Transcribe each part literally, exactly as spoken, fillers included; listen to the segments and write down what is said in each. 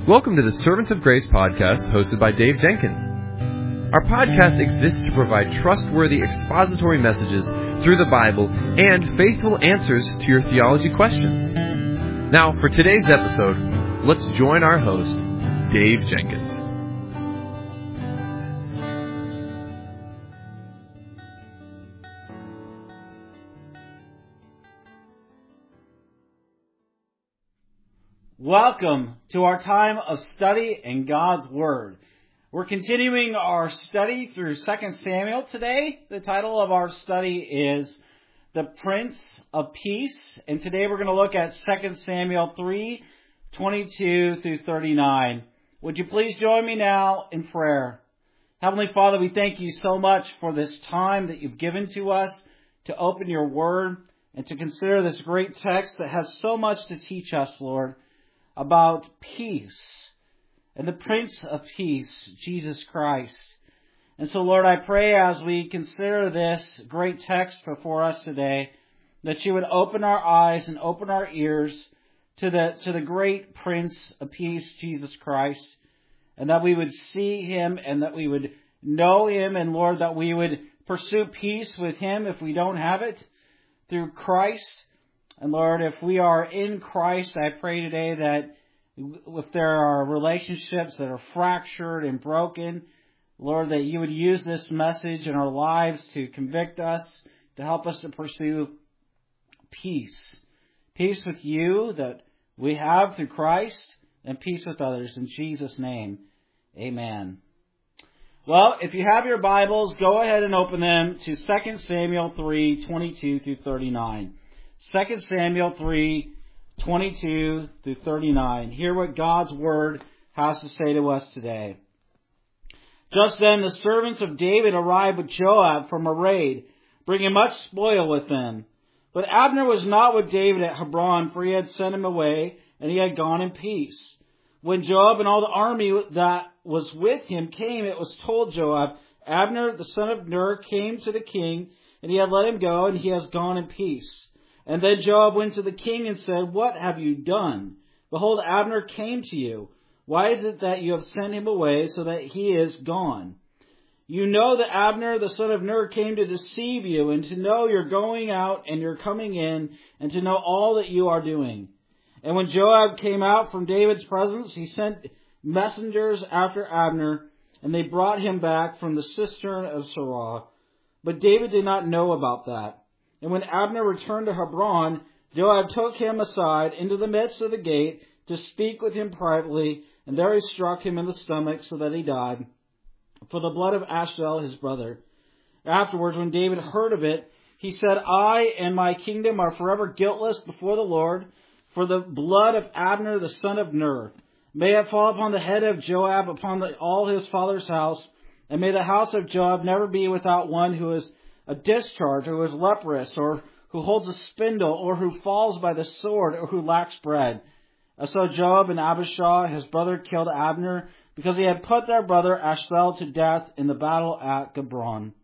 Welcome to the Servants of Grace podcast hosted by Dave Jenkins. Our podcast exists to provide trustworthy expository messages through the Bible and faithful answers to your theology questions. Now, for today's episode, let's join our host, Dave Jenkins. Welcome to our time of study in God's Word. We're continuing our study through Second Samuel today. The title of our study is The Prince of Peace, and today we're going to look at Second Samuel three, twenty-two through thirty-nine. Would you please join me now in prayer? Heavenly Father, we thank you so much for this time that you've given to us to open your Word and to consider this great text that has so much to teach us, Lord, about peace and the Prince of Peace, Jesus Christ. And so, Lord, I pray as we consider this great text before us today, that you would open our eyes and open our ears to the to the great Prince of Peace, Jesus Christ, and that we would see him and that we would know him, and Lord, that we would pursue peace with him if we don't have it through Christ. And Lord, if we are in Christ, I pray today that if there are relationships that are fractured and broken, Lord, that you would use this message in our lives to convict us, to help us to pursue peace. Peace with you that we have through Christ, and peace with others. In Jesus' name, amen. Well, if you have your Bibles, go ahead and open them to Second Samuel three, twenty-two through thirty-nine. Second Samuel three, twenty-two through thirty-nine. Hear what God's Word has to say to us today. Just then the servants of David arrived with Joab from a raid, bringing much spoil with them. But Abner was not with David at Hebron, for he had sent him away, and he had gone in peace. When Joab and all the army that was with him came, it was told Joab, Abner the son of Ner came to the king, and he had let him go, and he has gone in peace. And then Joab went to the king and said, What have you done? Behold, Abner came to you. Why is it that you have sent him away so that he is gone? You know that Abner the son of Ner came to deceive you, and to know you're going out and you're coming in, and to know all that you are doing. And when Joab came out from David's presence, he sent messengers after Abner, and they brought him back from the cistern of Sirah. But David did not know about that. And when Abner returned to Hebron, Joab took him aside into the midst of the gate to speak with him privately, and there he struck him in the stomach so that he died, for the blood of Asahel his brother. Afterwards, when David heard of it, he said, I and my kingdom are forever guiltless before the Lord, for the blood of Abner the son of Ner. May it fall upon the head of Joab, upon the, all his father's house, and may the house of Joab never be without one who is a discharge, or who is leprous, or who holds a spindle, or who falls by the sword, or who lacks bread. And so Joab and Abishai, his brother, killed Abner, because he had put their brother Asahel to death in the battle at Gibon.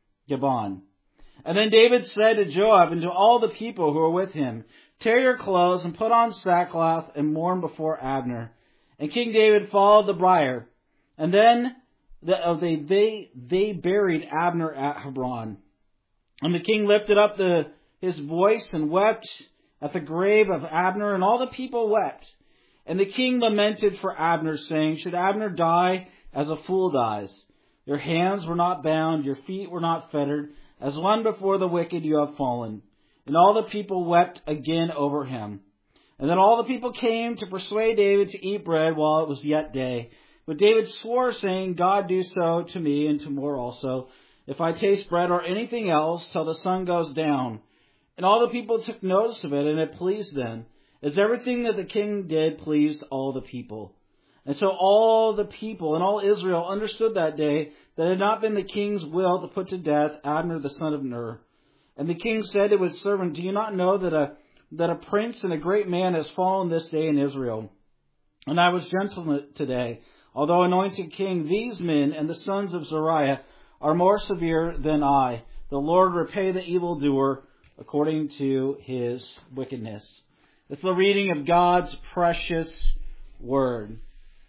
Gibon. And then David said to Joab and to all the people who were with him, Tear your clothes and put on sackcloth and mourn before Abner. And King David followed the bier. And then they, they, they buried Abner at Hebron. And the king lifted up the, his voice and wept at the grave of Abner, and all the people wept. And the king lamented for Abner, saying, Should Abner die as a fool dies? Your hands were not bound, your feet were not fettered. As one before the wicked you have fallen. And all the people wept again over him. And then all the people came to persuade David to eat bread while it was yet day. But David swore, saying, God do so to me and to more also, if I taste bread or anything else till the sun goes down. And all the people took notice of it, and it pleased them, as everything that the king did pleased all the people. And so all the people and all Israel understood that day that it had not been the king's will to put to death Abner the son of Ner. And the king said to his servant, Do you not know that a that a prince and a great man has fallen this day in Israel? And I was gentle today, although anointed king. These men and the sons of Zeruiah are more severe than I. The Lord repay the evildoer according to his wickedness. It's the reading of God's precious word.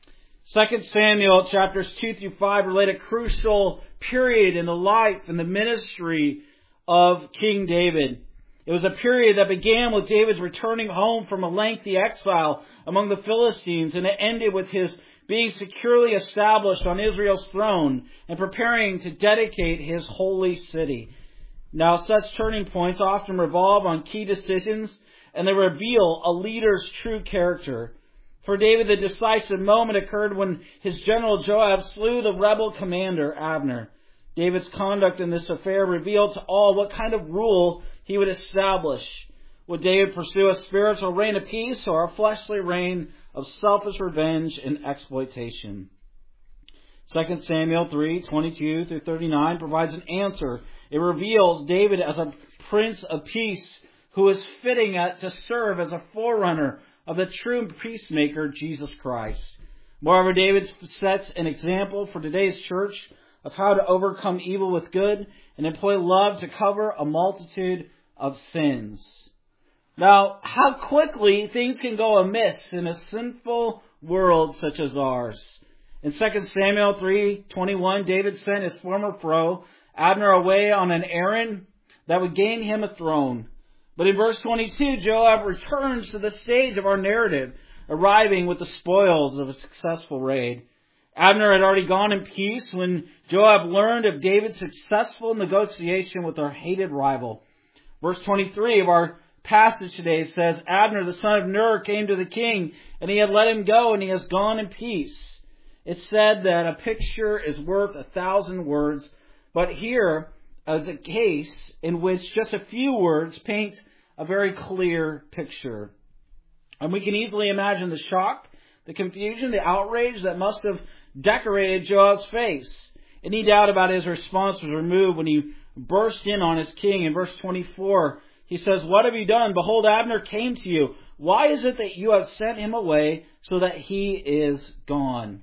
Second Samuel chapters two through five relate a crucial period in the life and the ministry of King David. It was a period that began with David's returning home from a lengthy exile among the Philistines, and it ended with his being securely established on Israel's throne and preparing to dedicate his holy city. Now, such turning points often revolve on key decisions, and they reveal a leader's true character. For David, the decisive moment occurred when his general Joab slew the rebel commander Abner. David's conduct in this affair revealed to all what kind of rule he would establish. Would David pursue a spiritual reign of peace or a fleshly reign of selfish revenge and exploitation? Second Samuel three, twenty-two through thirty-nine provides an answer. It reveals David as a prince of peace who is fitting to serve as a forerunner of the true peacemaker, Jesus Christ. Moreover, David sets an example for today's church of how to overcome evil with good and employ love to cover a multitude of sins. Now, how quickly things can go amiss in a sinful world such as ours. In Second Samuel three twenty-one, David sent his former foe, Abner, away on an errand that would gain him a throne. But in verse twenty-two, Joab returns to the stage of our narrative, arriving with the spoils of a successful raid. Abner had already gone in peace when Joab learned of David's successful negotiation with our hated rival. Verse twenty-three of our passage today says, Abner, the son of Ner, came to the king, and he had let him go, and he has gone in peace. It's said that a picture is worth a thousand words, but here is a case in which just a few words paint a very clear picture. And we can easily imagine the shock, the confusion, the outrage that must have decorated Joab's face. Any doubt about his response was removed when he burst in on his king. In verse twenty-four, he says, What have you done? Behold, Abner came to you. Why is it that you have sent him away so that he is gone?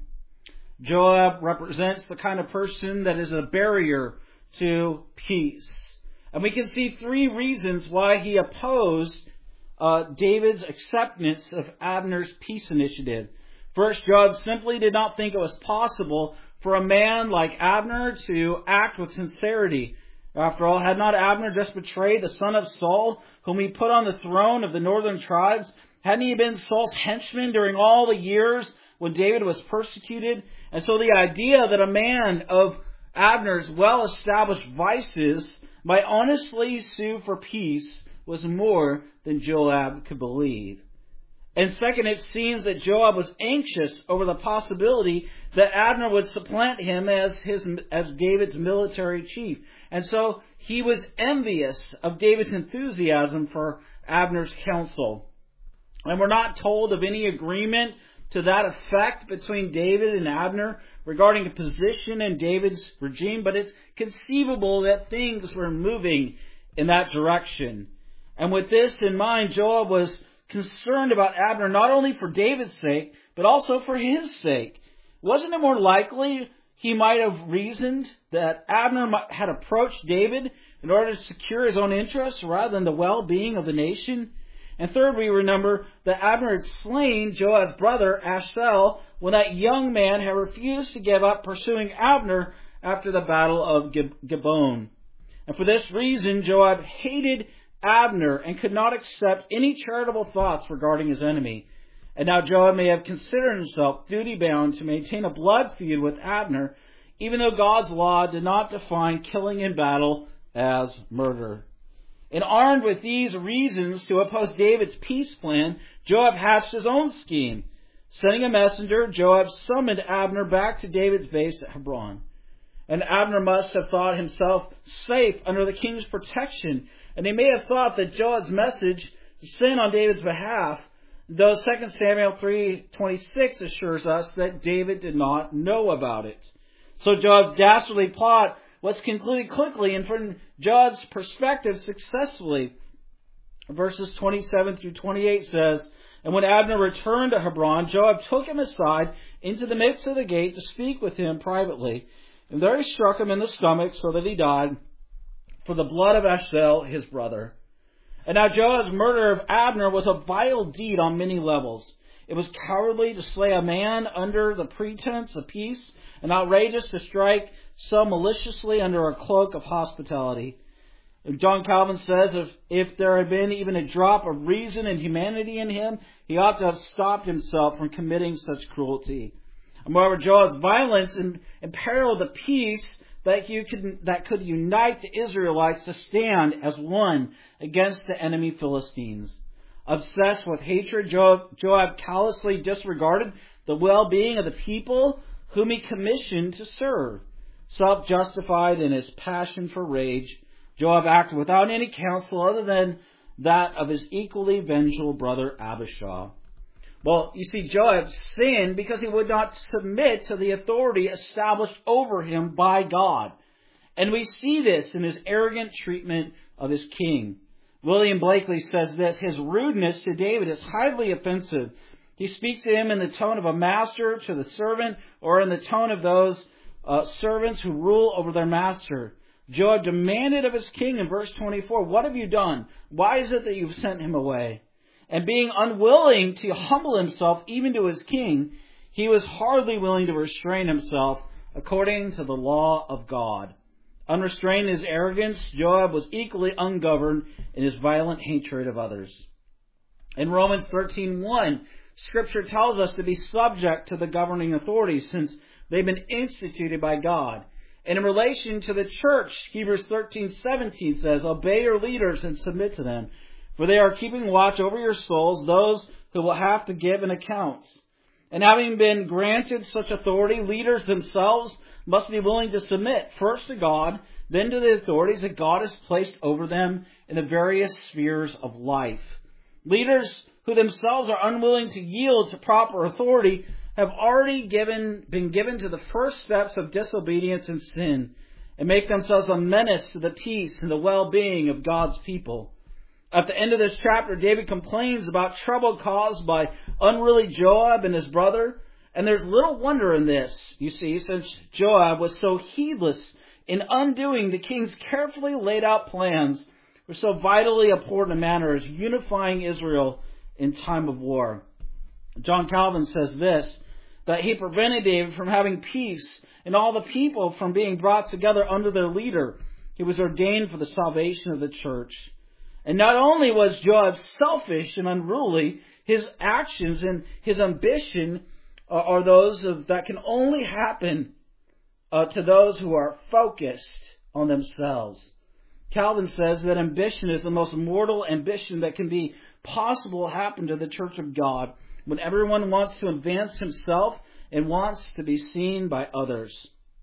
Joab represents the kind of person that is a barrier to peace. And we can see three reasons why he opposed uh, David's acceptance of Abner's peace initiative. First, Joab simply did not think it was possible for a man like Abner to act with sincerity. After all, had not Abner just betrayed the son of Saul, whom he put on the throne of the northern tribes? Hadn't he been Saul's henchman during all the years when David was persecuted? And so the idea that a man of Abner's well-established vices might honestly sue for peace was more than Joab could believe. And second, it seems that Joab was anxious over the possibility that Abner would supplant him as his as David's military chief. And so he was envious of David's enthusiasm for Abner's counsel. And we're not told of any agreement to that effect between David and Abner regarding a position in David's regime, but it's conceivable that things were moving in that direction. And with this in mind, Joab was concerned about Abner not only for David's sake, but also for his sake. Wasn't it more likely he might have reasoned that Abner had approached David in order to secure his own interests rather than the well-being of the nation? And third, we remember that Abner had slain Joab's brother Asahel when that young man had refused to give up pursuing Abner after the battle of Gibeon. And for this reason, Joab hated Abner and could not accept any charitable thoughts regarding his enemy. And now Joab may have considered himself duty-bound to maintain a blood feud with Abner, even though God's law did not define killing in battle as murder. And armed with these reasons to oppose David's peace plan, Joab hatched his own scheme. Sending a messenger, Joab summoned Abner back to David's base at Hebron. And Abner must have thought himself safe under the king's protection, and he may have thought that Joab's message sent on David's behalf, though Second Samuel three twenty-six assures us that David did not know about it. So Joab's dastardly plot was concluded quickly and from Joab's perspective successfully. Verses twenty-seven through twenty-eight says, And when Abner returned to Hebron, Joab took him aside into the midst of the gate to speak with him privately. And there he struck him in the stomach so that he died for the blood of Asahel, his brother. And now Joab's murder of Abner was a vile deed on many levels. It was cowardly to slay a man under the pretense of peace, and outrageous to strike so maliciously under a cloak of hospitality. John Calvin says if, if there had been even a drop of reason and humanity in him, he ought to have stopped himself from committing such cruelty. Moreover, Joab's violence imperiled the peace that, you could, that could unite the Israelites to stand as one against the enemy Philistines. Obsessed with hatred, Joab, Joab callously disregarded the well-being of the people whom he commissioned to serve. Self-justified in his passion for rage, Joab acted without any counsel other than that of his equally vengeful brother Abishai. Well, you see, Joab sinned because he would not submit to the authority established over him by God. And we see this in his arrogant treatment of his king. William Blakely says this: his rudeness to David is highly offensive. He speaks to him in the tone of a master to the servant, or in the tone of those uh, servants who rule over their master. Joab demanded of his king in verse twenty-four, "What have you done? Why is it that you've sent him away?" And being unwilling to humble himself even to his king, he was hardly willing to restrain himself according to the law of God. Unrestrained in his arrogance, Joab was equally ungoverned in his violent hatred of others. In Romans thirteen one, Scripture tells us to be subject to the governing authorities since they've been instituted by God. And in relation to the church, Hebrews thirteen seventeen says, "Obey your leaders and submit to them, for they are keeping watch over your souls, those who will have to give an account." And having been granted such authority, leaders themselves must be willing to submit first to God, then to the authorities that God has placed over them in the various spheres of life. Leaders who themselves are unwilling to yield to proper authority have already given, been given to the first steps of disobedience and sin, and make themselves a menace to the peace and the well-being of God's people. At the end of this chapter, David complains about trouble caused by unruly Joab and his brother. And there's little wonder in this, you see, since Joab was so heedless in undoing the king's carefully laid out plans for so vitally important a matter as unifying Israel in time of war. John Calvin says this, that he prevented David from having peace and all the people from being brought together under their leader. He was ordained for the salvation of the church. And not only was Joab selfish and unruly, his actions and his ambition are those of, that can only happen uh, to those who are focused on themselves. Calvin says that ambition is the most mortal ambition that can be possible to happen to the church of God, when everyone wants to advance himself and wants to be seen by others.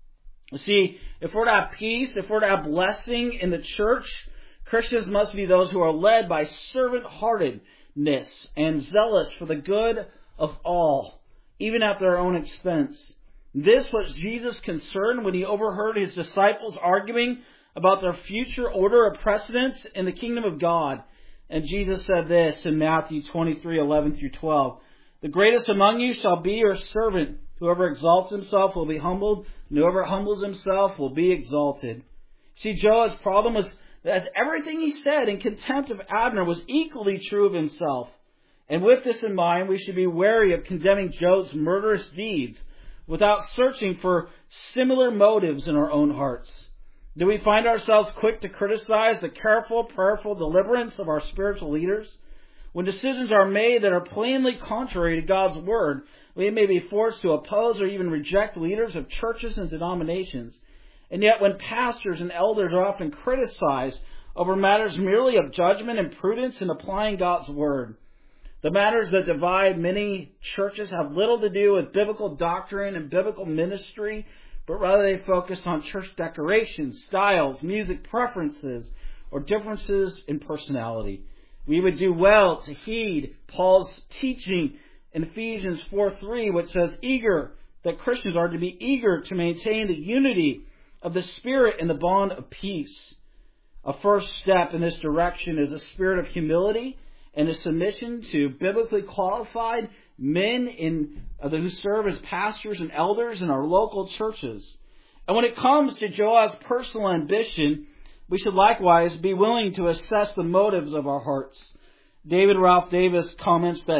You see, if we're to have peace, if we're to have blessing in the church, Christians must be those who are led by servant-heartedness and zealous for the good of all, even at their own expense. This was Jesus' concern when he overheard his disciples arguing about their future order of precedence in the kingdom of God. And Jesus said this in Matthew twenty-three, eleven through twelve. "The greatest among you shall be your servant. Whoever exalts himself will be humbled, and whoever humbles himself will be exalted." See, Joab's problem was that everything he said in contempt of Abner was equally true of himself. And with this in mind, we should be wary of condemning Joab's murderous deeds without searching for similar motives in our own hearts. Do we find ourselves quick to criticize the careful, prayerful deliverance of our spiritual leaders? When decisions are made that are plainly contrary to God's Word, we may be forced to oppose or even reject leaders of churches and denominations. And yet when pastors and elders are often criticized over matters merely of judgment and prudence in applying God's Word, the matters that divide many churches have little to do with biblical doctrine and biblical ministry, but rather they focus on church decorations, styles, music preferences, or differences in personality. We would do well to heed Paul's teaching in Ephesians four three, which says eager, that Christians are to be eager to maintain the unity of the Spirit in the bond of peace. A first step in this direction is a spirit of humility and a submission to biblically qualified men in, uh, who serve as pastors and elders in our local churches. And when it comes to Joab's personal ambition, we should likewise be willing to assess the motives of our hearts. David Ralph Davis comments that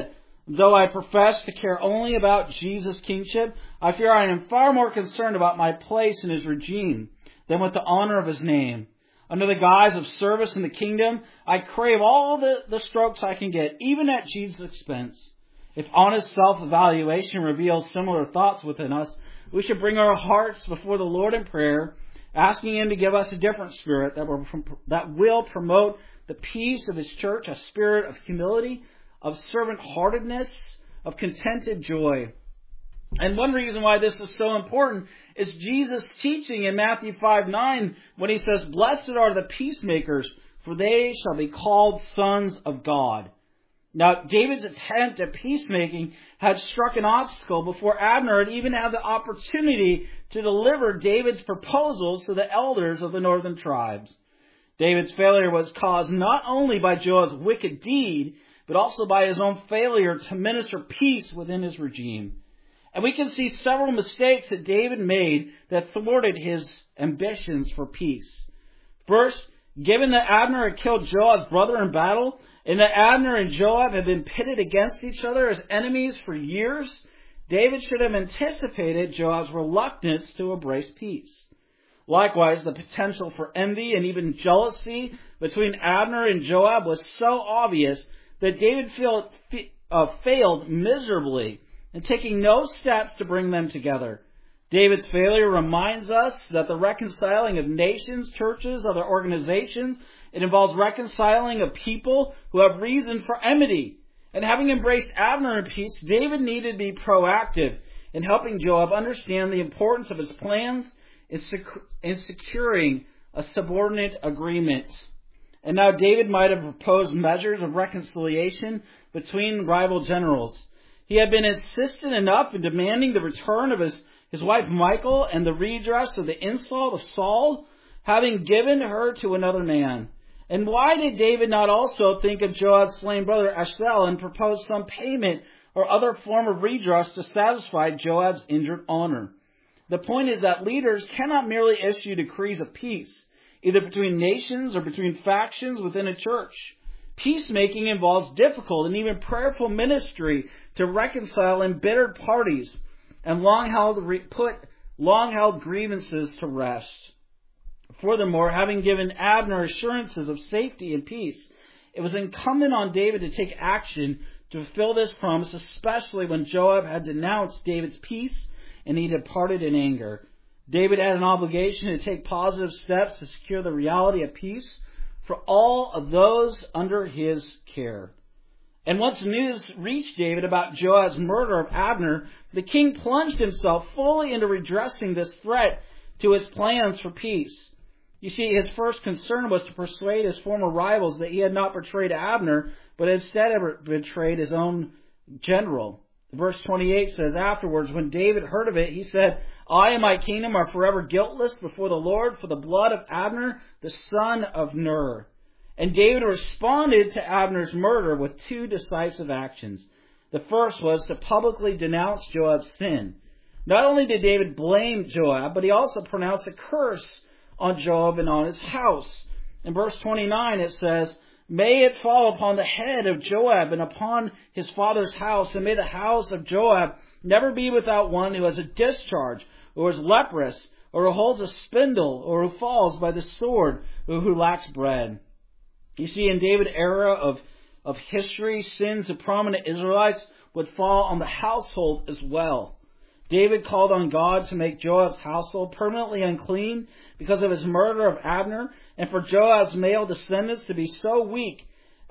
Though I profess to care only about Jesus' kingship, I fear I am far more concerned about my place in his regime than with the honor of his name. Under the guise of service in the kingdom, I crave all the, the strokes I can get, even at Jesus' expense. If honest self-evaluation reveals similar thoughts within us, we should bring our hearts before the Lord in prayer, asking him to give us a different spirit that will, that will promote the peace of his church, a spirit of humility, of servant-heartedness, of contented joy. And one reason why this is so important is Jesus' teaching in Matthew five nine when he says, "Blessed are the peacemakers, for they shall be called sons of God." Now, David's attempt at peacemaking had struck an obstacle before Abner had even had the opportunity to deliver David's proposals to the elders of the northern tribes. David's failure was caused not only by Joab's wicked deed, but also by his own failure to minister peace within his regime. And we can see several mistakes that David made that thwarted his ambitions for peace. First, given that Abner had killed Joab's brother in battle, and that Abner and Joab had been pitted against each other as enemies for years, David should have anticipated Joab's reluctance to embrace peace. Likewise, the potential for envy and even jealousy between Abner and Joab was so obvious that David feel, uh, failed miserably in taking no steps to bring them together. David's failure reminds us that the reconciling of nations, churches, other organizations, it involves reconciling of people who have reason for enmity. And having embraced Abner in peace, David needed to be proactive in helping Joab understand the importance of his plans in, sec- in securing a subordinate agreement. And now David might have proposed measures of reconciliation between rival generals. He had been insistent enough in demanding the return of his, his wife Michal and the redress of the insult of Saul, having given her to another man. And why did David not also think of Joab's slain brother Asahel and propose some payment or other form of redress to satisfy Joab's injured honor? The point is that leaders cannot merely issue decrees of peace, either between nations or between factions within a church. Peacemaking involves difficult and even prayerful ministry to reconcile embittered parties and long-held put long-held grievances to rest. Furthermore, having given Abner assurances of safety and peace, it was incumbent on David to take action to fulfill this promise, especially when Joab had denounced David's peace and he departed in anger. David had an obligation to take positive steps to secure the reality of peace for all of those under his care. And once news reached David about Joab's murder of Abner, the king plunged himself fully into redressing this threat to his plans for peace. You see, his first concern was to persuade his former rivals that he had not betrayed Abner, but instead had betrayed his own general. Verse twenty-eight says, "Afterwards, when David heard of it, he said, I and my kingdom are forever guiltless before the Lord for the blood of Abner, the son of Ner." And David responded to Abner's murder with two decisive actions. The first was to publicly denounce Joab's sin. Not only did David blame Joab, but he also pronounced a curse on Joab and on his house. In verse twenty-nine it says, "May it fall upon the head of Joab and upon his father's house, and may the house of Joab never be without one who has a discharge, or is leprous, or who holds a spindle, or who falls by the sword, or who lacks bread." You see, in David's era of, of history, sins of prominent Israelites would fall on the household as well. David called on God to make Joab's household permanently unclean because of his murder of Abner, and for Joab's male descendants to be so weak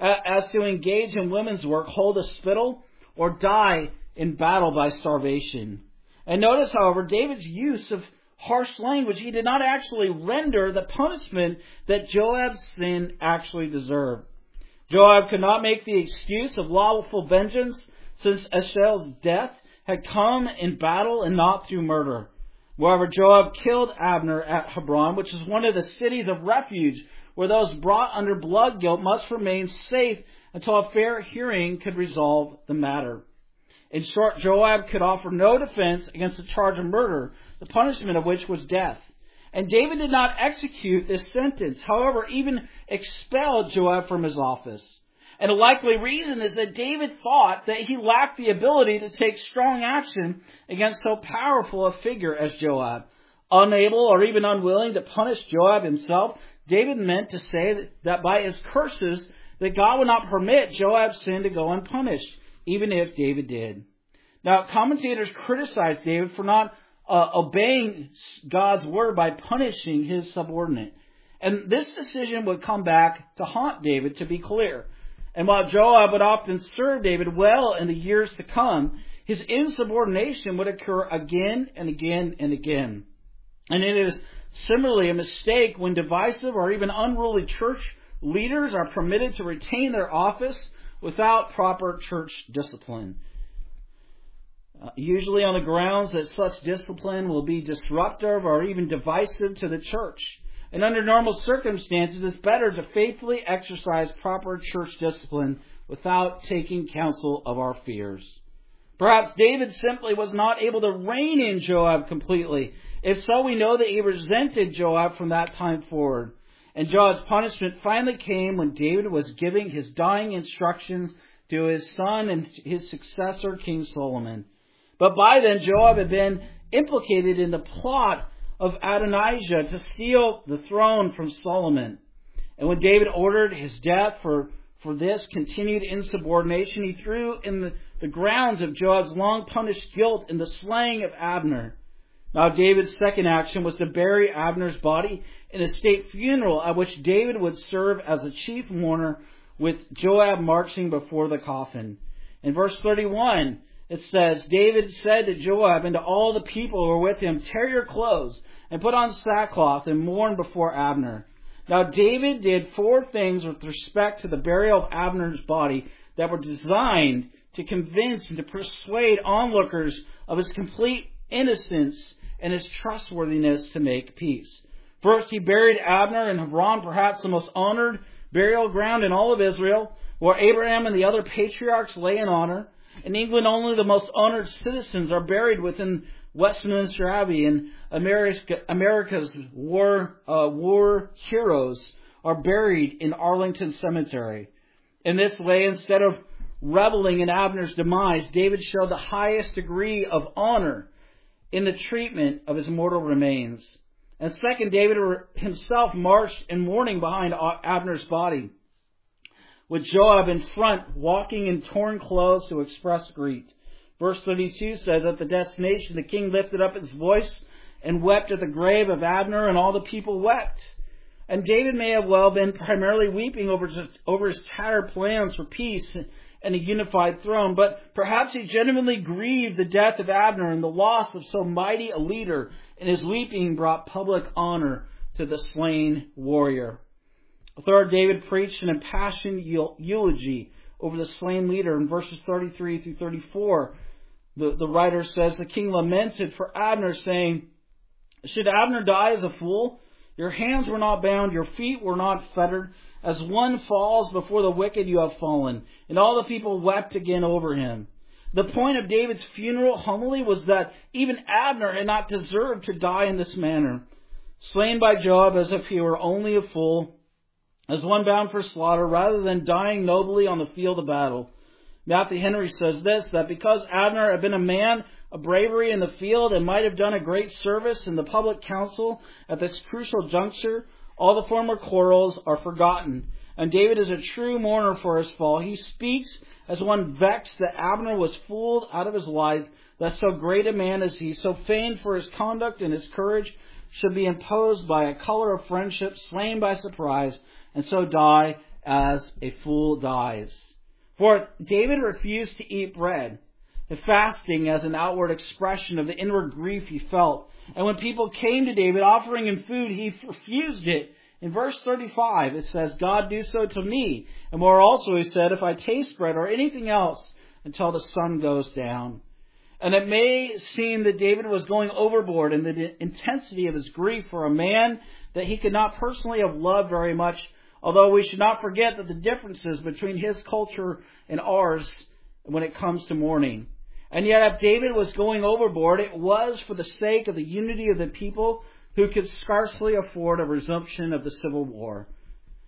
as to engage in women's work, hold a spittle, or die in battle by starvation. And notice, however, David's use of harsh language. He did not actually render the punishment that Joab's sin actually deserved. Joab could not make the excuse of lawful vengeance, since Asahel's death had come in battle and not through murder. Moreover, Joab killed Abner at Hebron, which is one of the cities of refuge, where those brought under blood guilt must remain safe until a fair hearing could resolve the matter. In short, Joab could offer no defense against the charge of murder, the punishment of which was death. And David did not execute this sentence, however, even expelled Joab from his office. And a likely reason is that David thought that he lacked the ability to take strong action against so powerful a figure as Joab. Unable or even unwilling to punish Joab himself, David meant to say that by his curses that God would not permit Joab's sin to go unpunished, even if David did. Now, commentators criticize David for not uh, obeying God's word by punishing his subordinate. And this decision would come back to haunt David, to be clear. And while Joab would often serve David well in the years to come, his insubordination would occur again and again and again. And it is similarly a mistake when divisive or even unruly church leaders are permitted to retain their office without proper church discipline. Uh, usually on the grounds that such discipline will be disruptive or even divisive to the church. And under normal circumstances, it's better to faithfully exercise proper church discipline without taking counsel of our fears. Perhaps David simply was not able to rein in Joab completely. If so, we know that he resented Joab from that time forward. And Joab's punishment finally came when David was giving his dying instructions to his son and his successor, King Solomon. But by then, Joab had been implicated in the plot of Adonijah to steal the throne from Solomon. And when David ordered his death for, for this continued insubordination, he threw in the, the grounds of Joab's long punished guilt in the slaying of Abner. Now David's second action was to bury Abner's body in a state funeral at which David would serve as the chief mourner, with Joab marching before the coffin. In verse thirty-one, it says, David said to Joab and to all the people who were with him, tear your clothes and put on sackcloth and mourn before Abner. Now David did four things with respect to the burial of Abner's body that were designed to convince and to persuade onlookers of his complete innocence and his trustworthiness to make peace. First, he buried Abner in Hebron, perhaps the most honored burial ground in all of Israel, where Abraham and the other patriarchs lay in honor. In England, only the most honored citizens are buried within Westminster Abbey, and America, America's war uh, war heroes are buried in Arlington Cemetery. In this way, instead of reveling in Abner's demise, David showed the highest degree of honor in the treatment of his mortal remains. And second, David himself marched in mourning behind Abner's body, with Joab in front, walking in torn clothes to express grief. Verse thirty-two says, at the destination the king lifted up his voice and wept at the grave of Abner, and all the people wept. And David may have well been primarily weeping over his, over his tattered plans for peace and a unified throne, but perhaps he genuinely grieved the death of Abner and the loss of so mighty a leader, and his weeping brought public honor to the slain warrior. Third, David preached an impassioned eulogy over the slain leader. In verses thirty-three through thirty-four, the, the writer says, the king lamented for Abner, saying, should Abner die as a fool? Your hands were not bound, your feet were not fettered. As one falls before the wicked, you have fallen. And all the people wept again over him. The point of David's funeral homily was that even Abner had not deserved to die in this manner. Slain by Joab as if he were only a fool, as one bound for slaughter, rather than dying nobly on the field of battle. Matthew Henry says this, that because Abner had been a man of bravery in the field and might have done a great service in the public council at this crucial juncture, all the former quarrels are forgotten. And David is a true mourner for his fall. He speaks as one vexed that Abner was fooled out of his life, that so great a man as he, so famed for his conduct and his courage, should be imposed by a color of friendship, slain by surprise, and so die as a fool dies. Fourth, David refused to eat bread, fasting as an outward expression of the inward grief he felt. And when people came to David offering him food, he refused it. In verse thirty-five, it says, God do so to me. And more also, he said, if I taste bread or anything else until the sun goes down. And it may seem that David was going overboard in the intensity of his grief for a man that he could not personally have loved very much, although we should not forget that the differences between his culture and ours when it comes to mourning. And yet if David was going overboard, it was for the sake of the unity of the people who could scarcely afford a resumption of the civil war.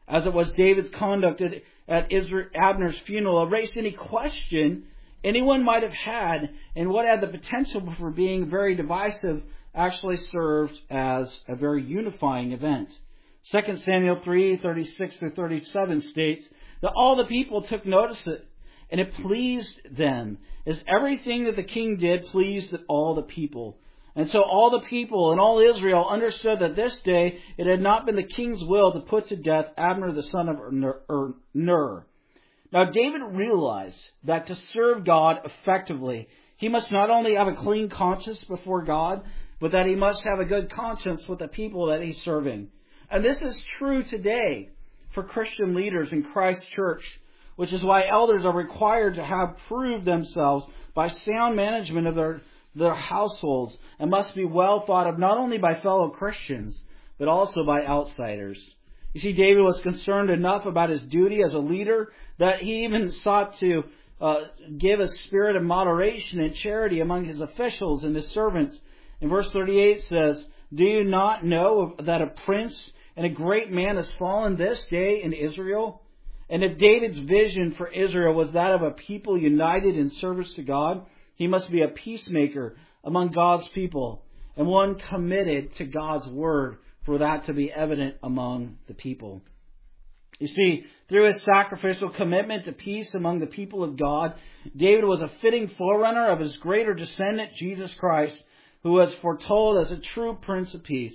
as it was David's conduct at, at Israel, Abner's funeral, erased any question anyone might have had, and what had the potential for being very divisive actually served as a very unifying event. Second Samuel three, thirty-six through thirty-seven states that all the people took notice of it, and it pleased them, as everything that the king did pleased all the people. And so all the people and all Israel understood that this day it had not been the king's will to put to death Abner the son of Ner. Now David realized that to serve God effectively, he must not only have a clean conscience before God, but that he must have a good conscience with the people that he's serving. And this is true today for Christian leaders in Christ's church, which is why elders are required to have proved themselves by sound management of their, their households, and must be well thought of not only by fellow Christians, but also by outsiders. You see, David was concerned enough about his duty as a leader that he even sought to uh, give a spirit of moderation and charity among his officials and his servants. And verse thirty-eight says, "Do you not know that a prince and a great man has fallen this day in Israel?" And if David's vision for Israel was that of a people united in service to God, he must be a peacemaker among God's people, and one committed to God's word for that to be evident among the people. You see, through his sacrificial commitment to peace among the people of God, David was a fitting forerunner of his greater descendant, Jesus Christ, who was foretold as a true Prince of Peace.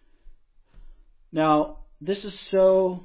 Now, this is so,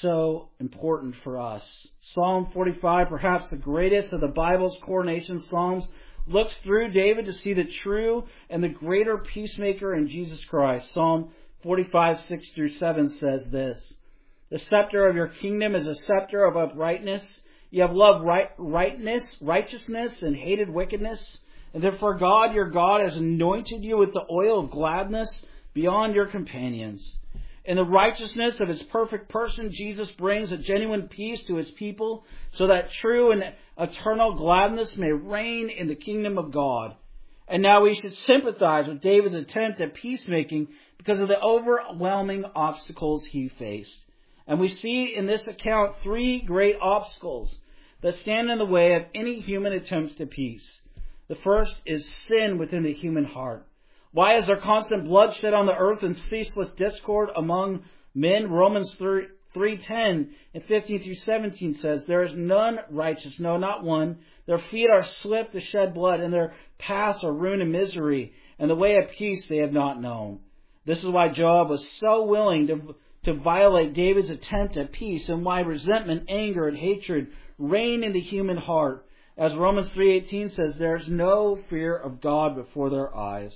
so important for us. Psalm forty-five, perhaps the greatest of the Bible's coronation psalms, looks through David to see the true and the greater peacemaker in Jesus Christ. Psalm forty-five, six through seven says this: "The scepter of your kingdom is a scepter of uprightness. You have loved right, rightness, righteousness and hated wickedness. And therefore God, your God, has anointed you with the oil of gladness beyond your companions. In the righteousness of his perfect person, Jesus brings a genuine peace to his people, so that true and eternal gladness may reign in the kingdom of God." And now we should sympathize with David's attempt at peacemaking because of the overwhelming obstacles he faced. And we see in this account three great obstacles that stand in the way of any human attempts to peace. The first is sin within the human heart. Why is there constant bloodshed on the earth and ceaseless discord among men? Romans three ten and fifteen through seventeen says, "There is none righteous, no, not one. Their feet are swift to shed blood, and their paths are ruin and misery, and the way of peace they have not known." This is why Joab was so willing to, to violate David's attempt at peace, and why resentment, anger, and hatred reign in the human heart. As Romans three eighteen says, "There is no fear of God before their eyes."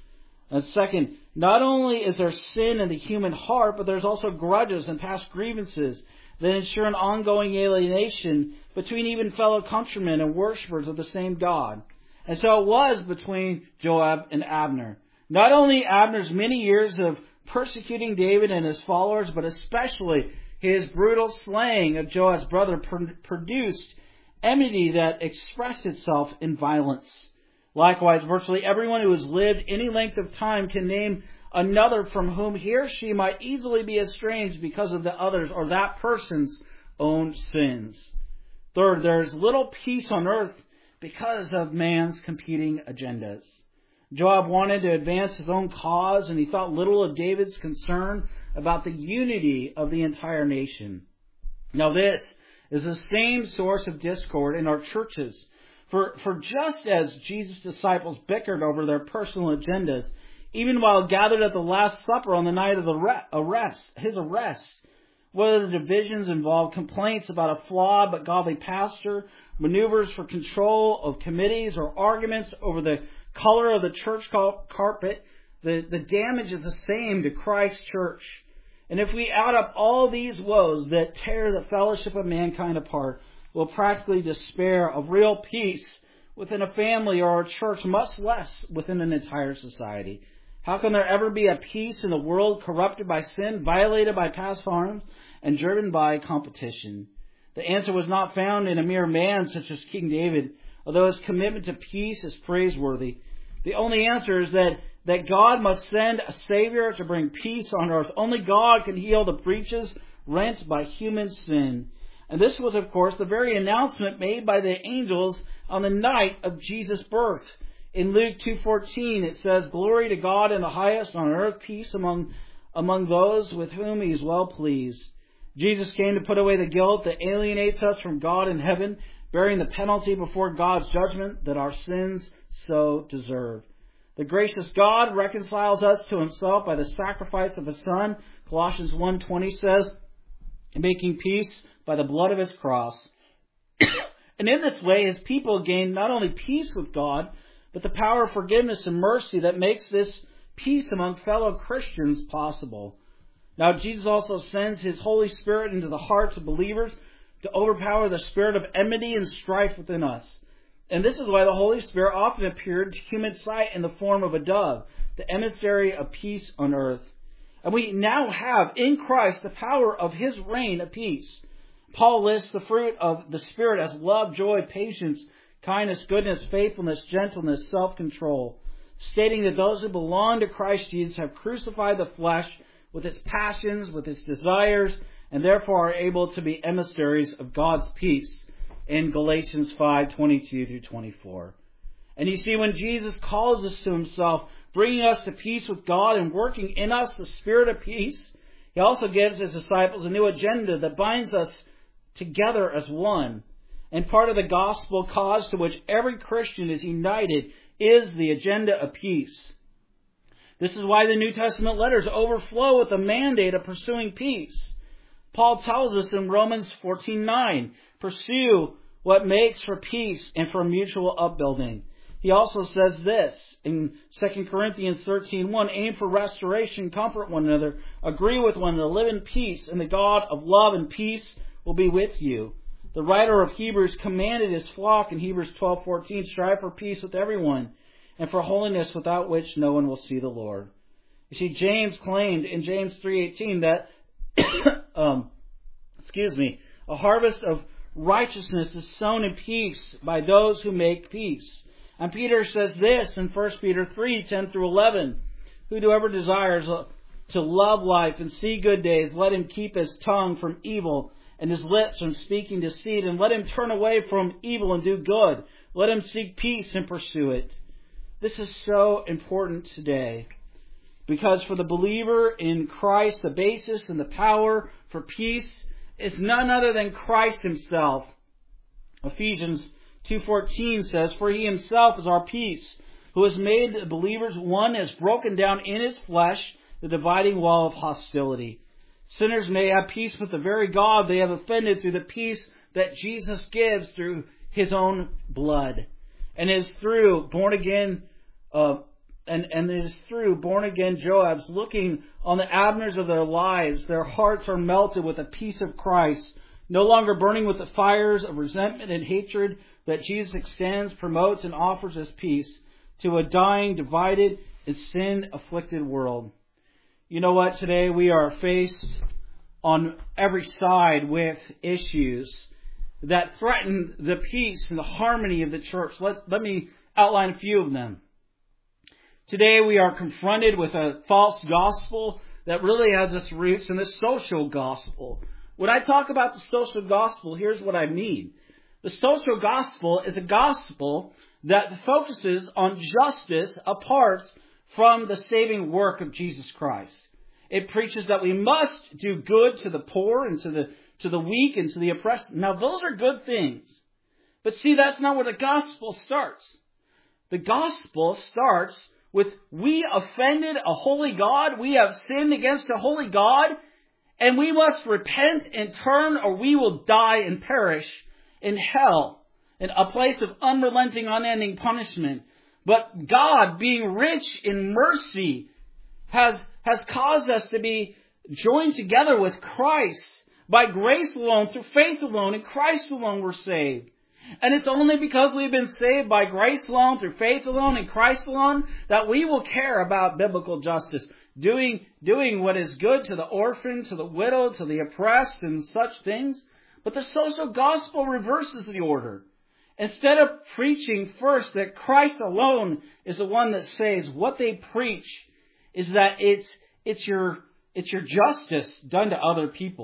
And second, not only is there sin in the human heart, but there's also grudges and past grievances that ensure an ongoing alienation between even fellow countrymen and worshippers of the same God. And so it was between Joab and Abner. Not only Abner's many years of persecuting David and his followers, but especially his brutal slaying of Joab's brother produced enmity that expressed itself in violence. Likewise, virtually everyone who has lived any length of time can name another from whom he or she might easily be estranged because of the other's or that person's own sins. Third, there is little peace on earth because of man's competing agendas. Joab wanted to advance his own cause, and he thought little of David's concern about the unity of the entire nation. Now this is the same source of discord in our churches. For, for just as Jesus' disciples bickered over their personal agendas, even while gathered at the Last Supper on the night of the arrest, his arrest, whether the divisions involved complaints about a flawed but godly pastor, maneuvers for control of committees, or arguments over the color of the church carpet, the, the damage is the same to Christ's church. And if we add up all these woes that tear the fellowship of mankind apart, we'll practically despair of real peace within a family or a church, much less within an entire society. How can there ever be a peace in a world corrupted by sin, violated by past harms, and driven by competition? The answer was not found in a mere man such as King David, although his commitment to peace is praiseworthy. The only answer is that, that God must send a Savior to bring peace on earth. Only God can heal the breaches, rent by human sin. And this was, of course, the very announcement made by the angels on the night of Jesus' birth. In Luke two fourteen, it says, "Glory to God in the highest, on earth peace among, among those with whom He is well pleased." Jesus came to put away the guilt that alienates us from God in heaven, bearing the penalty before God's judgment that our sins so deserve. The gracious God reconciles us to Himself by the sacrifice of His Son. Colossians one twenty says, making peace by the blood of His cross. And in this way, His people gain not only peace with God, but the power of forgiveness and mercy that makes this peace among fellow Christians possible. Now, Jesus also sends His Holy Spirit into the hearts of believers to overpower the spirit of enmity and strife within us. And this is why the Holy Spirit often appeared to human sight in the form of a dove, the emissary of peace on earth. And we now have in Christ the power of His reign of peace. Paul lists the fruit of the Spirit as love, joy, patience, kindness, goodness, faithfulness, gentleness, self-control, stating that those who belong to Christ Jesus have crucified the flesh with its passions, with its desires, and therefore are able to be emissaries of God's peace in Galatians five twenty-two through twenty-four. And you see, when Jesus calls us to Himself, bringing us to peace with God and working in us the Spirit of peace, He also gives His disciples a new agenda that binds us together as one. And part of the gospel cause to which every Christian is united is the agenda of peace. This is why the New Testament letters overflow with the mandate of pursuing peace. Paul tells us in Romans fourteen nine, pursue what makes for peace and for mutual upbuilding. He also says this in Second Corinthians thirteen one, aim for restoration, comfort one another, agree with one another, live in peace, and the God of love and peace will be with you. The writer of Hebrews commanded his flock in Hebrews twelve fourteen, strive for peace with everyone, and for holiness without which no one will see the Lord. You see, James claimed in James three eighteen that, um, excuse me, a harvest of righteousness is sown in peace by those who make peace. And Peter says this in First Peter three ten through eleven, whoever desires to love life and see good days, let him keep his tongue from evil and his lips from speaking deceit, and let him turn away from evil and do good. Let him seek peace and pursue it. This is so important today, because for the believer in Christ, the basis and the power for peace is none other than Christ Himself. Ephesians two fourteen says, for He Himself is our peace, who has made the believers one, has broken down in His flesh the dividing wall of hostility. Sinners may have peace with the very God they have offended through the peace that Jesus gives through His own blood. And it is through born again, uh, and, and it is through born again Joabs looking on the Abners of their lives, their hearts are melted with the peace of Christ, no longer burning with the fires of resentment and hatred that Jesus extends, promotes, and offers as peace to a dying, divided, and sin-afflicted world. You know what? Today we are faced on every side with issues that threaten the peace and the harmony of the church. Let, let me outline a few of them. Today we are confronted with a false gospel that really has its roots in the social gospel. When I talk about the social gospel, here's what I mean. The social gospel is a gospel that focuses on justice apart from the saving work of Jesus Christ. It preaches that we must do good to the poor and to the to the weak and to the oppressed. Now, those are good things. But see, that's not where the gospel starts. The gospel starts with, we offended a holy God, we have sinned against a holy God, and we must repent and turn, or we will die and perish in hell, in a place of unrelenting, unending punishment. But God, being rich in mercy, has, has caused us to be joined together with Christ. By grace alone, through faith alone, in Christ alone we're saved. And it's only because we've been saved by grace alone, through faith alone, in Christ alone, that we will care about biblical justice. Doing, doing what is good to the orphan, to the widow, to the oppressed, and such things. But the social gospel reverses the order. Instead of preaching first that Christ alone is the one that saves, what they preach is that it's it's your it's your justice done to other people.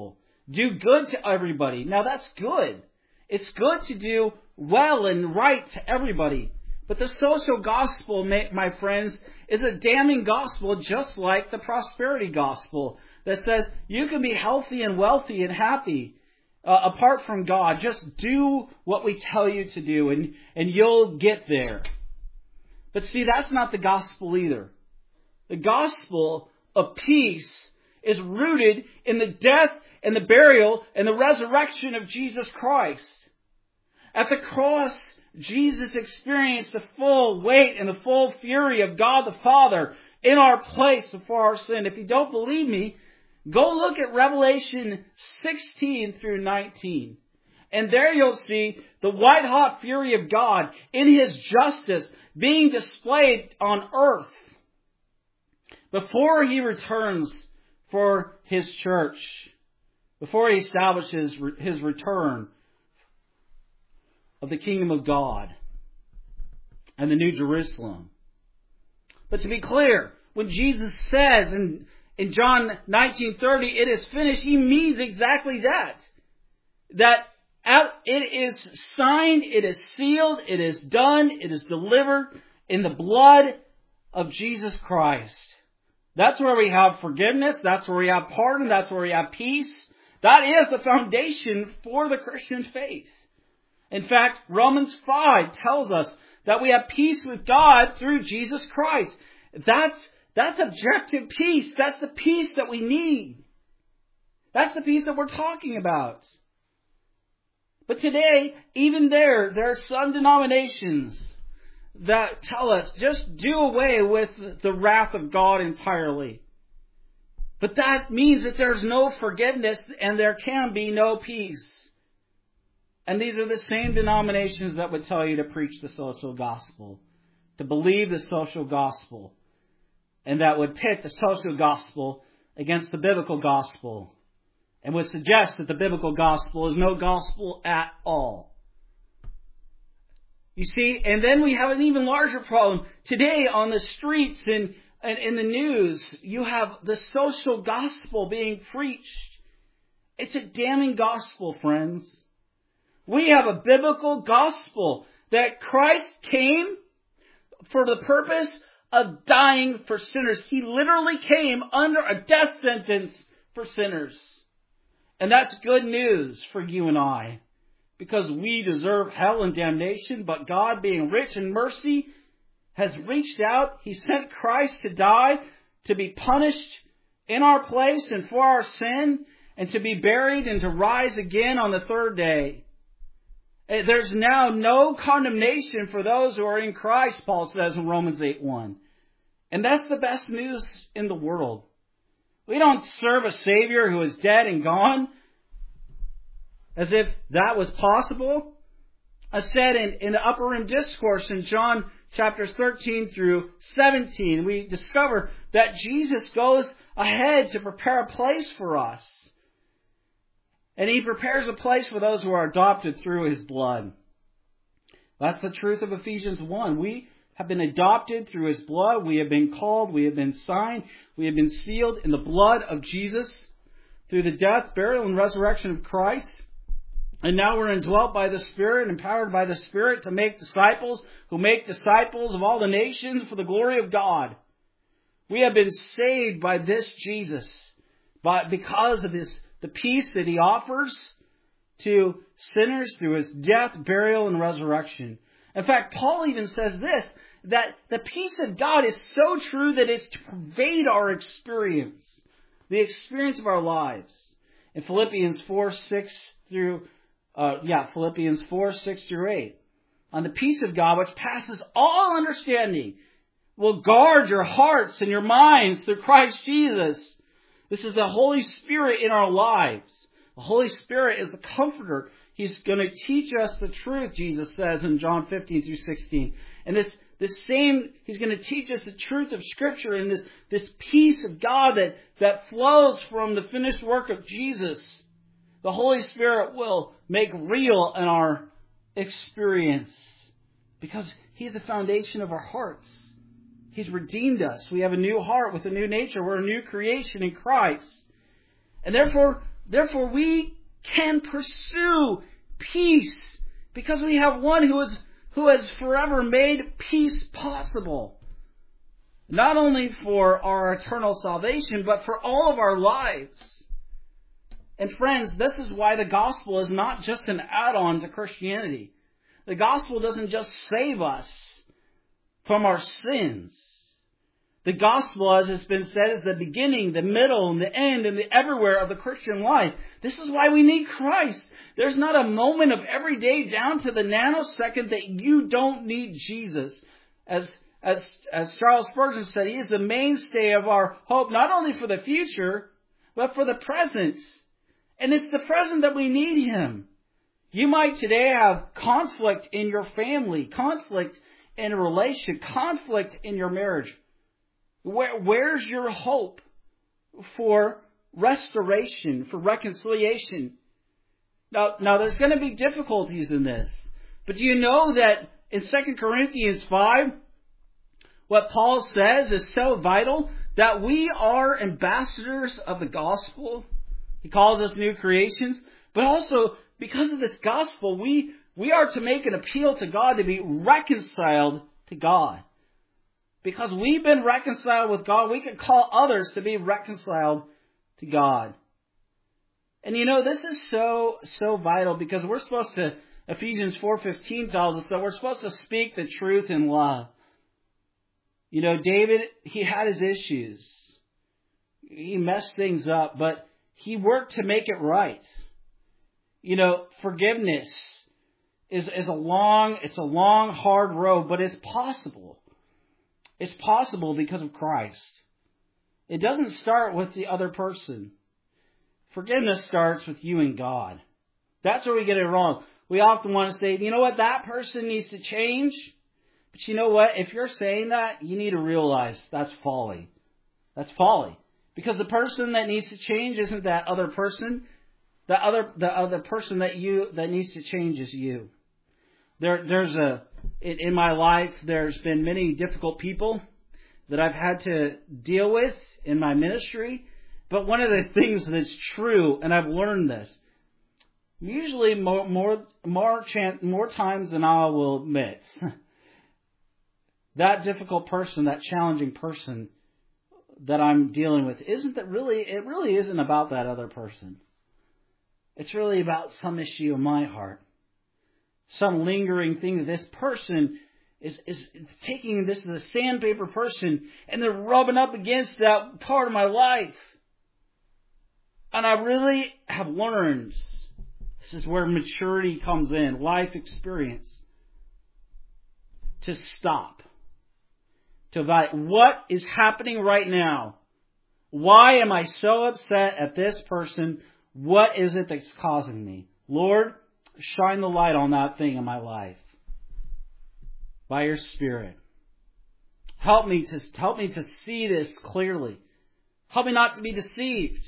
do good to everybody. Now that's good. It's good to do well and right to everybody. But the social gospel, my friends, is a damning gospel just like the prosperity gospel that says you can be healthy and wealthy and happy uh, apart from God. Just do what we tell you to do and, and you'll get there. But see, that's not the gospel either. The gospel of peace is rooted in the death and the burial and the resurrection of Jesus Christ. At the cross, Jesus experienced the full weight and the full fury of God the Father in our place for our sin. If you don't believe me, go look at Revelation sixteen through nineteen. And there you'll see the white-hot fury of God in His justice being displayed on earth before He returns for His church, before He establishes His return of the kingdom of God and the New Jerusalem. But to be clear, when Jesus says in, in John nineteen thirty, it is finished, He means exactly that. That it is signed, it is sealed, it is done, it is delivered in the blood of Jesus Christ. That's where we have forgiveness, that's where we have pardon, that's where we have peace. That is the foundation for the Christian faith. In fact, Romans five tells us that we have peace with God through Jesus Christ. That's, that's objective peace. That's the peace that we need. That's the peace that we're talking about. But today, even there, there are some denominations that tell us just do away with the wrath of God entirely. But that means that there's no forgiveness and there can be no peace. And these are the same denominations that would tell you to preach the social gospel, to believe the social gospel, and that would pit the social gospel against the biblical gospel, and would suggest that the biblical gospel is no gospel at all. You see, and then we have an even larger problem. Today on the streets and in the news, you have the social gospel being preached. It's a damning gospel, friends. We have a biblical gospel that Christ came for the purpose of dying for sinners. He literally came under a death sentence for sinners. And that's good news for you and I, because we deserve hell and damnation, but God, being rich in mercy, has reached out. He sent Christ to die, to be punished in our place and for our sin, and to be buried and to rise again on the third day. There's now no condemnation for those who are in Christ, Paul says in Romans eight one. And that's the best news in the world. We don't serve a Savior who is dead and gone, as if that was possible. I said in, in the Upper Room Discourse in John chapters thirteen through seventeen, we discover that Jesus goes ahead to prepare a place for us. And He prepares a place for those who are adopted through His blood. That's the truth of Ephesians one. We have been adopted through His blood. We have been called. We have been signed. We have been sealed in the blood of Jesus through the death, burial, and resurrection of Christ. And now we're indwelt by the Spirit, empowered by the Spirit to make disciples who make disciples of all the nations for the glory of God. We have been saved by this Jesus, by, because of His the peace that He offers to sinners through His death, burial, and resurrection. In fact, Paul even says this, that the peace of God is so true that it's to pervade our experience, the experience of our lives. In Philippians four, six through, uh, yeah, Philippians four, six through eight. On the peace of God, which passes all understanding, will guard your hearts and your minds through Christ Jesus. This is the Holy Spirit in our lives. The Holy Spirit is the comforter. He's going to teach us the truth, Jesus says in John fifteen through sixteen. And this, this same, He's going to teach us the truth of Scripture and this, this peace of God that, that flows from the finished work of Jesus. The Holy Spirit will make real in our experience because He's the foundation of our hearts. He's redeemed us. We have a new heart with a new nature. We're a new creation in Christ. And therefore, Therefore, we can pursue peace because we have one who is who has forever made peace possible. Not only for our eternal salvation, but for all of our lives. And friends, this is why the gospel is not just an add-on to Christianity. The gospel doesn't just save us from our sins. The gospel, as has been said, is the beginning, the middle, and the end, and the everywhere of the Christian life. This is why we need Christ. There's not a moment of every day down to the nanosecond that you don't need Jesus. As, as, as Charles Spurgeon said, He is the mainstay of our hope, not only for the future, but for the present. And it's the present that we need Him. You might today have conflict in your family, conflict in a relationship, conflict in your marriage. Where, where's your hope for restoration, for reconciliation? Now, now there's going to be difficulties in this. But do you know that in Second Corinthians five, what Paul says is so vital, that we are ambassadors of the gospel? He calls us new creations. But also, because of this gospel, we, we are to make an appeal to God to be reconciled to God. Because we've been reconciled with God, we can call others to be reconciled to God. And you know, this is so, so vital because we're supposed to, Ephesians four fifteen tells us that we're supposed to speak the truth in love. You know, David, he had his issues. He messed things up, but he worked to make it right. You know, forgiveness is, is a long, it's a long, hard road, but it's possible. It's possible because of Christ. It doesn't start with the other person. Forgiveness starts with you and God. That's where we get it wrong. We often want to say, you know what, that person needs to change. But you know what, if you're saying that, you need to realize that's folly. That's folly. Because the person that needs to change isn't that other person. The other, the other person that you that needs to change is you. There, there's a in, in my life. There's been many difficult people that I've had to deal with in my ministry. But one of the things that's true, and I've learned this, usually more more more, chan- more times than I will admit, that difficult person, that challenging person that I'm dealing with, isn't that really? It really isn't about that other person. It's really about some issue in my heart. Some lingering thing that this person is, is taking this as a sandpaper person and they're rubbing up against that part of my life. And I really have learned, this is where maturity comes in, life experience, to stop. To evaluate what is happening right now. Why am I so upset at this person? What is it that's causing me? Lord, shine the light on that thing in my life. By your Spirit. Help me to, help me to see this clearly. Help me not to be deceived.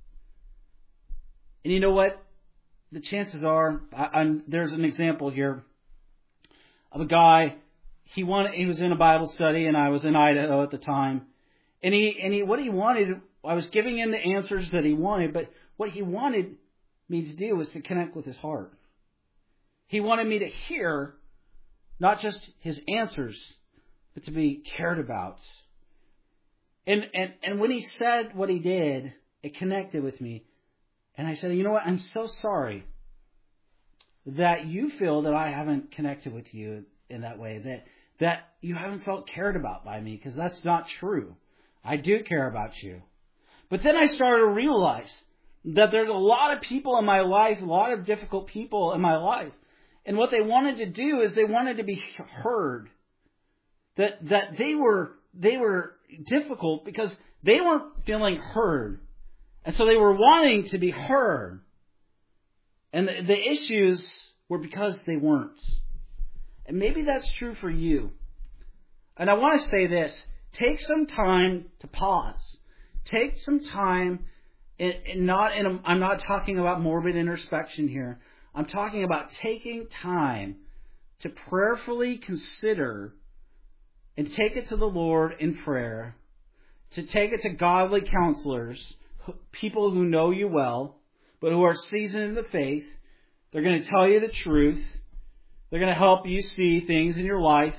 And you know what? The chances are, I, I'm, there's an example here of a guy. He wanted, he was in a Bible study, and I was in Idaho at the time. And he, and he, what he wanted, I was giving him the answers that he wanted, but what he wanted me to do was to connect with his heart. He wanted me to hear not just his answers, but to be cared about. And, and, and when he said what he did, it connected with me. And I said, you know what? I'm so sorry that you feel that I haven't connected with you in that way, that, that you haven't felt cared about by me, because that's not true. I do care about you. But then I started to realize that there's a lot of people in my life, a lot of difficult people in my life. And what they wanted to do is they wanted to be heard. That that they were they were difficult because they weren't feeling heard. And so they were wanting to be heard. And the, the issues were because they weren't. And maybe that's true for you. And I want to say this. Take some time to pause. Take some time, in, in not in a, I'm not talking about morbid introspection here. I'm talking about taking time to prayerfully consider and take it to the Lord in prayer, to take it to godly counselors, people who know you well, but who are seasoned in the faith. They're going to tell you the truth. They're going to help you see things in your life.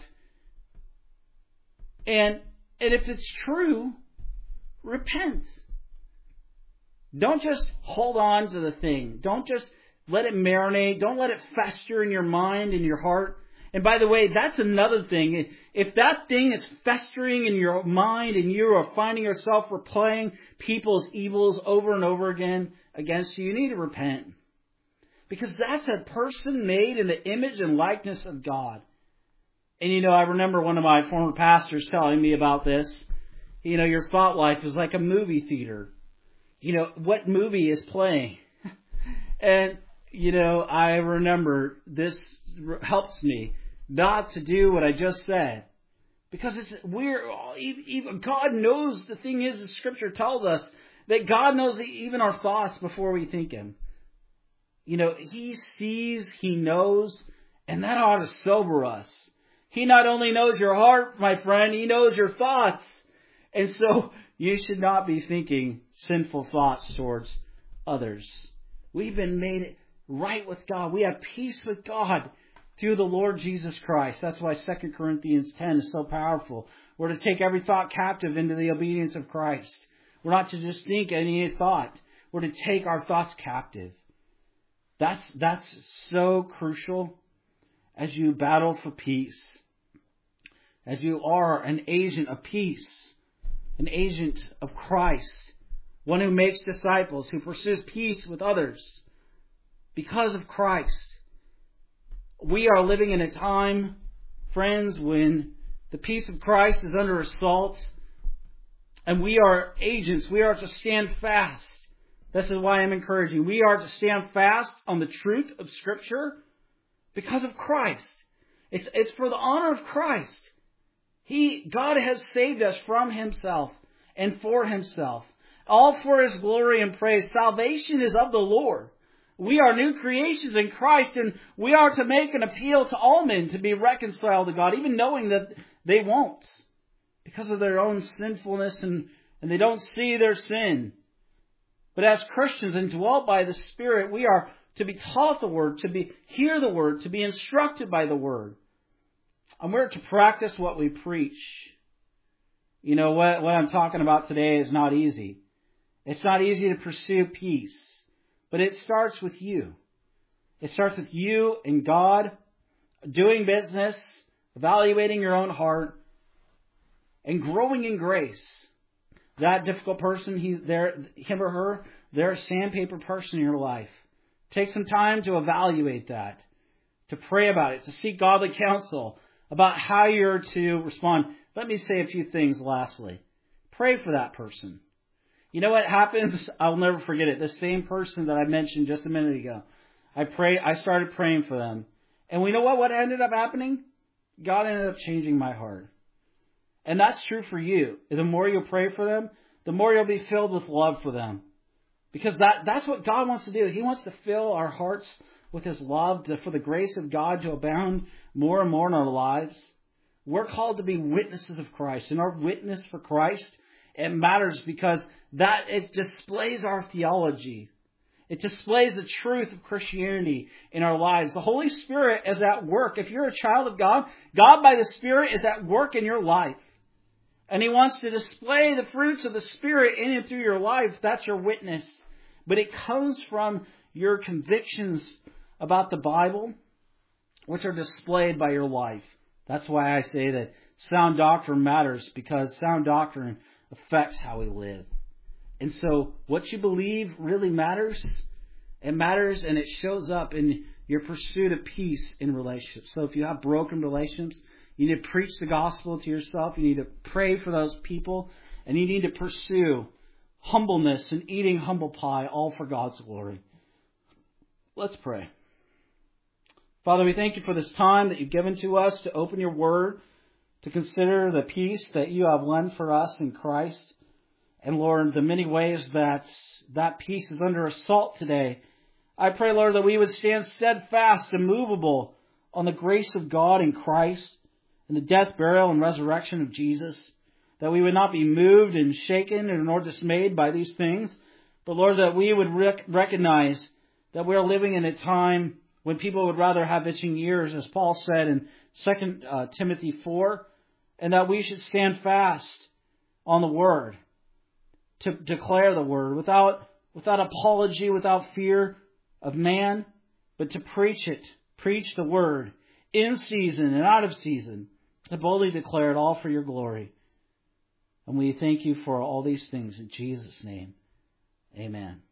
And, and if it's true, repent. Don't just hold on to the thing. Don't just let it marinate. Don't let it fester in your mind and your heart. And by the way, that's another thing. If that thing is festering in your mind and you are finding yourself replaying people's evils over and over again against you, you need to repent. Because that's a person made in the image and likeness of God. And you know, I remember one of my former pastors telling me about this. You know, your thought life is like a movie theater. You know, what movie is playing? And, you know, I remember this helps me not to do what I just said. Because it's we're even God knows. The thing is, the Scripture tells us that God knows even our thoughts before we think Him. You know, He sees, He knows, and that ought to sober us. He not only knows your heart, my friend, He knows your thoughts. And so you should not be thinking sinful thoughts towards others. We've been made right with God. We have peace with God through the Lord Jesus Christ. That's why Second Corinthians ten is so powerful. We're to take every thought captive into the obedience of Christ. We're not to just think any thought. We're to take our thoughts captive. That's, that's so crucial as you battle for peace. As you are an agent of peace. An agent of Christ. One who makes disciples. Who pursues peace with others. Because of Christ. We are living in a time, friends, when the peace of Christ is under assault. And we are agents. We are to stand fast. This is why I'm encouraging. We are to stand fast on the truth of Scripture because of Christ. It's, it's for the honor of Christ. He, God has saved us from Himself and for Himself. All for His glory and praise. Salvation is of the Lord. We are new creations in Christ, and we are to make an appeal to all men to be reconciled to God, even knowing that they won't because of their own sinfulness and, and they don't see their sin. But as Christians indwelt by the Spirit, we are to be taught the Word, to be hear the Word, to be instructed by the Word. And we're to practice what we preach. You know, what, what I'm talking about today is not easy. It's not easy to pursue peace. But it starts with you. It starts with you and God, doing business, evaluating your own heart, and growing in grace. That difficult person, he's there, him or her, they're a sandpaper person in your life. Take some time to evaluate that, to pray about it, to seek godly counsel about how you're to respond. Let me say a few things lastly. Pray for that person. You know what happens? I'll never forget it. The same person that I mentioned just a minute ago. I pray. I started praying for them. And we know what, what ended up happening? God ended up changing my heart. And that's true for you. The more you pray for them, the more you'll be filled with love for them. Because that, that's what God wants to do. He wants to fill our hearts with His love, to, for the grace of God to abound more and more in our lives. We're called to be witnesses of Christ. And our witness for Christ, it matters because that it displays our theology. It displays the truth of Christianity in our lives. The Holy Spirit is at work. If you're a child of God, God by the Spirit is at work in your life. And He wants to display the fruits of the Spirit in and through your life. That's your witness. But it comes from your convictions about the Bible, which are displayed by your life. That's why I say that sound doctrine matters, because sound doctrine affects how we live. And so what you believe really matters. It matters, and it shows up in your pursuit of peace in relationships. So if you have broken relationships, you need to preach the gospel to yourself. You need to pray for those people. And you need to pursue humbleness and eating humble pie, all for God's glory. Let's pray. Father, we thank You for this time that You've given to us to open Your Word, to consider the peace that You have won for us in Christ. And Lord, the many ways that that peace is under assault today. I pray, Lord, that we would stand steadfast, immovable on the grace of God in Christ, and the death, burial, and resurrection of Jesus. That we would not be moved and shaken nor dismayed by these things, But Lord, that we would rec- recognize that we are living in a time when people would rather have itching ears, as Paul said in Second Timothy four, and that we should stand fast on the Word, to declare the Word without, without apology, without fear of man, but to preach it, preach the Word in season and out of season, to boldly declare it all for your glory. And we thank you for all these things in Jesus' name. Amen.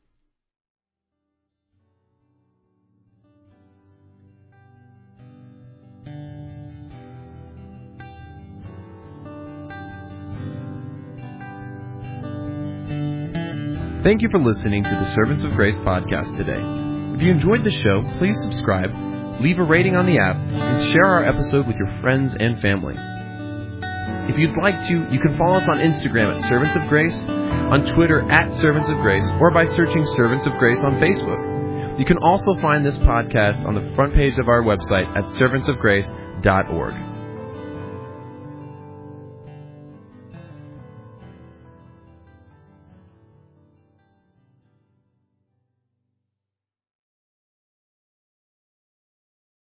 Thank you for listening to the Servants of Grace podcast today. If you enjoyed the show, please subscribe, leave a rating on the app, and share our episode with your friends and family. If you'd like to, you can follow us on Instagram at Servants of Grace, on Twitter at Servants of Grace, or by searching Servants of Grace on Facebook. You can also find this podcast on the front page of our website at servants of grace dot org.